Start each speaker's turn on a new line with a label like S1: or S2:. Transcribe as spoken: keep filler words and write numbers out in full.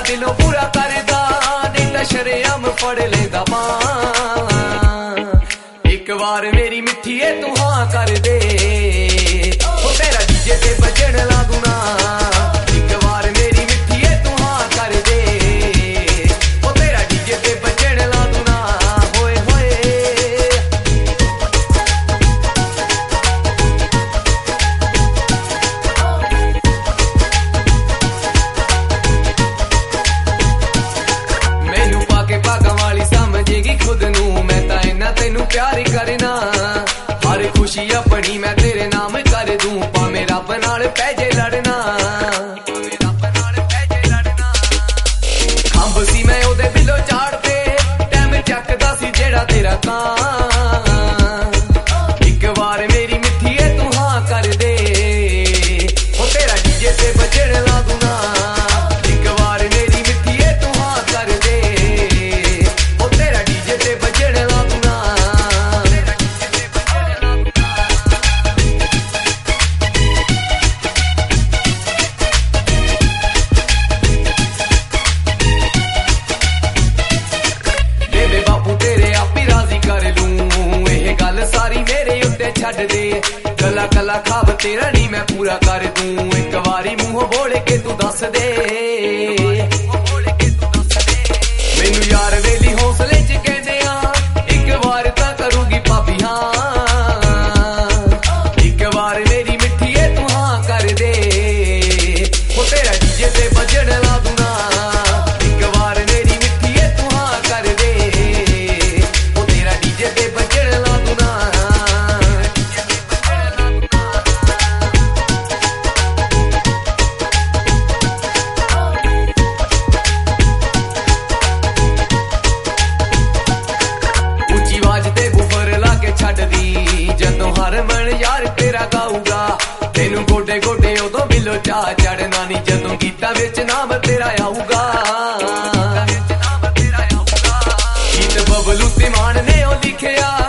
S1: दिलों पूरा करदा नहीं तां शरेआम फड़ लेंदा मां एक बार मेरी मिठीए तू हाँ कर दे ओ तेरा डीजे ते बजण ला दूं ना एक बार मेरी मिठीए तू हाँ कर दे ओ तेरा डीजे ते बजण ला दूं ना होए होए मैनू पाके भागां वाली समझेगी खुद नू मैं तां इन्ना तैनू प्यार करना हर खुशी अपनी मैं तेरे नाम कर दूं भावें रब नाल पै जे लड़ना खंभ सी मैं ओदे बिलो झाड़ ते टैम चकदा सी जेड़ा तेरा कां एक बार मेरी मिठीए तू हाँ कर दे ओ तेरा डीजे ते बजण ला दूं ना एक बार मेरी मिठीए तू हाँ कर दे ओ तेरा डीजे ते बजण ला दूं ना बेबे बापू तेरे आप ही राजी कर लूं ਇਹ ਗੱਲ ਸਾਰੀ ਮੇਰੇ ਉੱਤੇ ਛੱਡ ਦੇ ਕੱਲਾ ਕੱਲਾ ਖਾਬ ਤੇਰਾ ਨਹੀਂ ਮੈਂ ਪੂਰਾ ਕਰ ਦੂੰ ਇੱਕ ਵਾਰੀ ਮੂੰਹੋਂ ਬੋਲ ਕੇ ਤੂੰ ਦੱਸ ਦੇ ਮੈਨੂੰ ਯਾਰ ਵੇਲੀ ਹੌਸਲੇ ਚ ਕਹਿੰਦੇ ਆ ਇੱਕ ਵਾਰ ਤਾਂ ਕਰੂਗੀ ਭਾਬੀ ਹਾਂ ਇੱਕ ਵਾਰ ਮੇਰੀ ਮਿੱਠੀਏ ਤੂੰ ਹਾਂ ਕਰ ਦੇ ਉਹ ਤੇਰਾ ਡੀਜੇ ਤੇ ਵੱਜਣ ਲਾ ਦੂੰ ਨਾ ਇੱਕ ਵਾਰ ਮੇਰੀ ਮਿੱਠੀਏ ਤੂੰ ਹਾਂ ਕਰ ਦੇ ਉਹ ਤੇਰਾ ਡੀਜੇ ਤੇ ਵੱਜਣ ਲਾ ਦੂੰ ਨਾ ਉੱਚੀ ਆਵਾਜ਼ ਤੇ ਬੁਫਰ ਲਾ ਕੇ ਛੱਡਦੀ ਜਦੋਂ ਹਰਮਨ ਯਾਰ ਤੇਰਾ ਗਾਊਗਾ ਤੈਨੂੰ ਗੋਡੇ ਗੋਡੇ ਉਦੋਂ ਬਿੱਲੋ ਚਾਹ ਚੜਨਾ ਨਹੀਂ ਜਦੋਂ ਗੀਤਾਂ ਵਿੱਚ ਨਾਮ ਤੇਰਾ ਆਊਗਾ ਗੀਤ ਬਬਲੂ ਤੇ ਮਾਨ ਨੇ ਉਹ ਲਿਖਿਆ